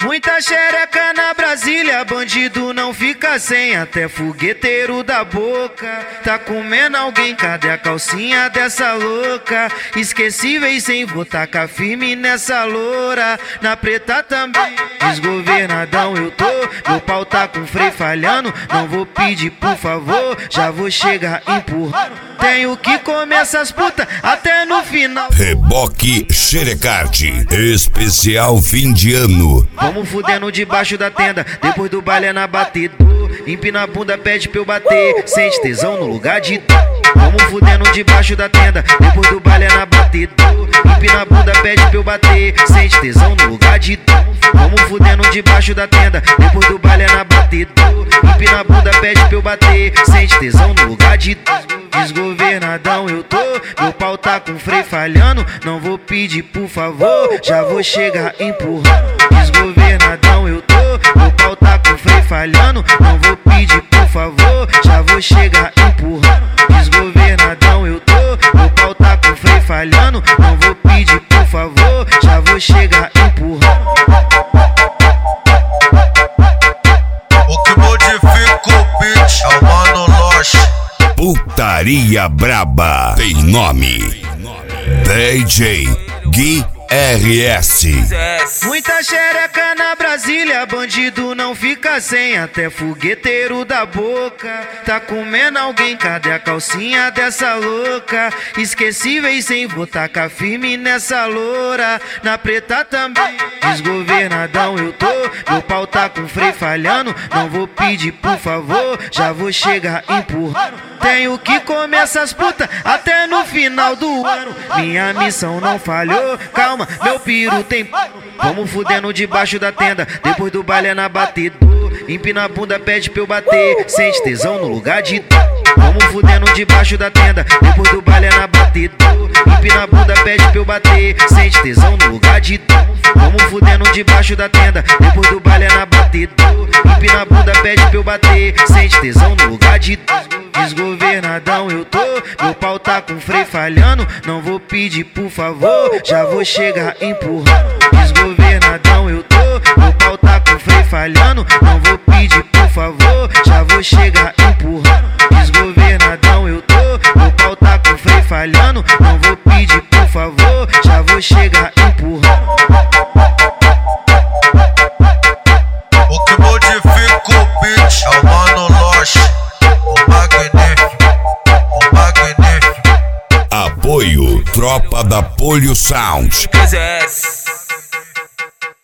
Muita xereca na Brasília, bandido não fica sem, até fogueteiro da boca tá comendo alguém. Cadê a calcinha dessa louca? Esquecíveis sem vou tacar firme nessa loura. Na preta também, desgovernadão eu tô, meu pau tá com freio falhando. Não vou pedir por favor, já vou chegar empurrando. Tenho que comer essas putas até no final. Reboque Xerecard, especial fim de ano. Vamos fudendo debaixo da tenda, depois do baile é na batedor. Empina a bunda, pede pra eu bater, sente tesão no lugar de dor. Vamos fudendo debaixo da tenda, depois do baile é na batedor. Empina a bunda, pede pra eu bater, sente tesão no lugar de dor. Vamos fudendo debaixo da tenda, depois do baile é na batedor. Empina a bunda, pede pra eu bater, sente tesão no lugar de dor. Desgovernadão eu tô, meu pau tá com freio falhando. Não vou pedir por favor, já vou chegar empurrando. Desgovernadão eu tô, meu pau tá com freio falhando. Não vou pedir por favor, já vou chegar empurrando. Desgovernadão eu tô, meu pau tá com freio falhando. Não vou pedir por favor, já vou chegar empurrando. O que modifica o beat é o Mano Loche. Putaria braba tem nome: DJ Gui RS. Muita xereca na Brasília, bandido não fica sem, até fogueteiro da boca tá comendo alguém. Cadê a calcinha dessa louca? Esquecíveis sem vou tacar firme nessa loura. Na preta também, desgovernadão eu tô, meu pau tá com freio falhando. Não vou pedir por favor, já vou chegar empurrando. Tenho que comer essas putas até no final do ano. Minha missão não falhou, calma, meu piro tem. Vamos fudendo debaixo da tenda, depois do baile é na batedor. Empina a bunda, pede pra eu bater, sente tesão no lugar de dor. Vamos fudendo debaixo da tenda, depois do baile é na batedor. Empina a bunda, pede pra eu bater, sente tesão no lugar de dor. Vamos fudendo debaixo da tenda, depois do baile é na batedor. Empina a bunda, pede pra eu bater, sente tesão no lugar de dor. Desgovernadão eu tô, meu pau tá com freio falhando. Não vou pedir por favor, já vou chegar empurrando. Desgovernadão eu tô, meu pau tá com freio falhando. Não vou pedir por favor, já vou chegar empurrando. Desgovernadão eu tô, meu pau tá com freio falhando. Não vou pedir por favor, já vou chegar empurrando. O que modifica o beat é o Mano Loche. O magnífico. Apoio Tropa da Polio Sound.